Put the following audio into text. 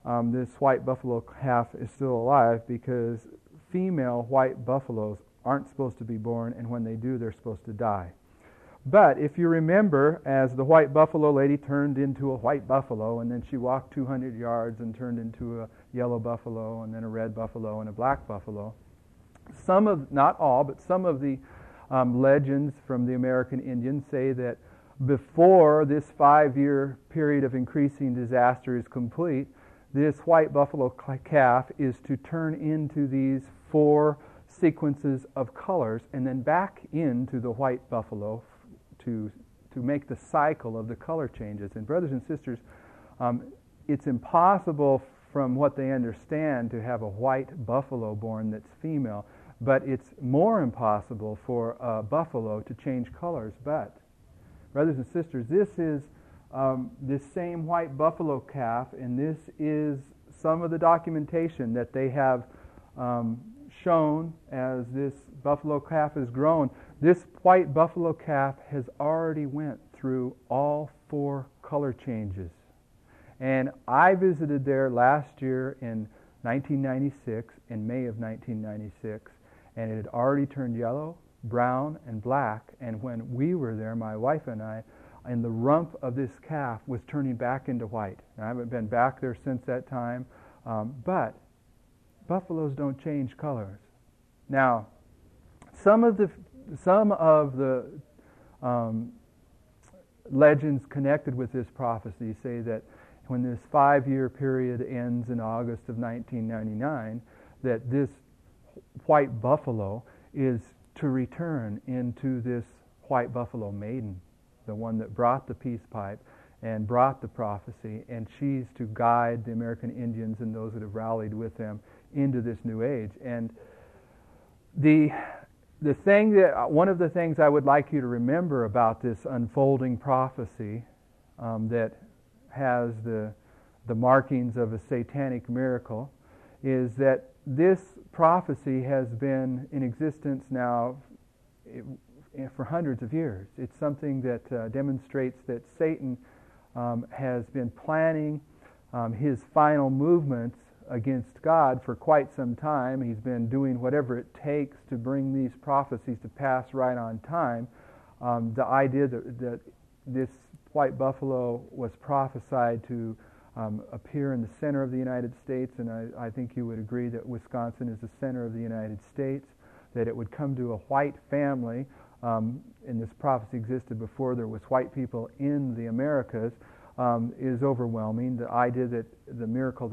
this white buffalo calf is still alive because female white buffaloes aren't supposed to be born, and when they do, they're supposed to die. But if you remember, as the white buffalo lady turned into a white buffalo, and then she walked 200 yards and turned into a yellow buffalo, and then a red buffalo, and a black buffalo, not all, but some of the legends from the American Indians say that before this 5-year period of increasing disaster is complete, this white buffalo calf is to turn into these 4 sequences of colors and then back into the white buffalo to make the cycle of the color changes. And brothers and sisters, it's impossible from what they understand to have a white buffalo born that's female, but it's more impossible for a buffalo to change colors. But, brothers and sisters, this is this same white buffalo calf, and this is some of the documentation that they have shown as this buffalo calf has grown. This white buffalo calf has already went through all 4 color changes. And I visited there last year in 1996, in May of 1996, and it had already turned yellow, brown, and black. And when we were there, my wife and I, and the rump of this calf was turning back into white. And I haven't been back there since that time, but buffaloes don't change colors. Now, some of the legends connected with this prophecy say that when this 5-year period ends in August of 1999, that this white buffalo is to return into this white buffalo maiden, the one that brought the peace pipe and brought the prophecy, and she's to guide the American Indians and those that have rallied with them into this new age. And one of the things I would like you to remember about this unfolding prophecy that has the markings of a satanic miracle is that this prophecy has been in existence now for hundreds of years. It's something that demonstrates that Satan has been planning his final movements against God for quite some time. He's been doing whatever it takes to bring these prophecies to pass right on time. The idea that this white buffalo was prophesied to appear in the center of the United States, and I think you would agree that Wisconsin is the center of the United States, that it would come to a white family, and this prophecy existed before there was white people in the Americas, is overwhelming. The idea that the miracle